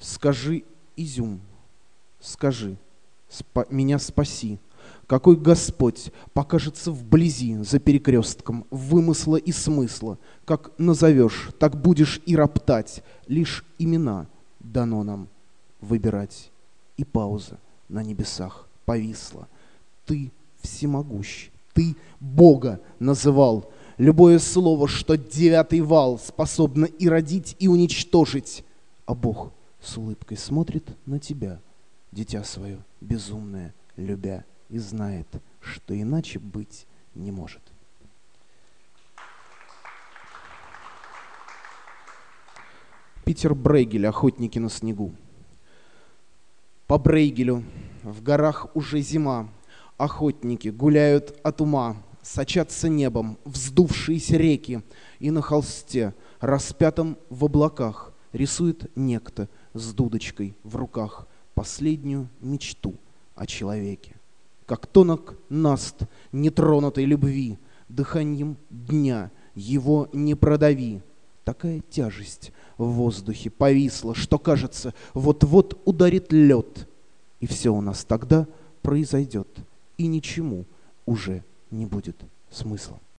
Скажи, изюм, скажи, меня спаси. Какой Господь покажется вблизи за перекрестком вымысла и смысла. Как назовешь, так будешь и роптать. Лишь имена дано нам выбирать. И пауза на небесах повисла. Ты всемогущ, ты Бога называл. Любое слово, что девятый вал способно и родить, и уничтожить. А Бог с улыбкой смотрит на тебя, дитя свое безумное любя, и знает, что иначе быть не может. Питер Брейгель, «Охотники на снегу». По Брейгелю в горах уже зима, охотники гуляют от ума, сочатся небом вздувшиеся реки, и на холсте, распятом в облаках, рисует некто с дудочкой в руках последнюю мечту о человеке. Как тонок наст нетронутой любви, дыханием дня его не продави. Такая тяжесть в воздухе повисла, что, кажется, вот-вот ударит лед. И все у нас тогда произойдет, и ничему уже не будет смысла.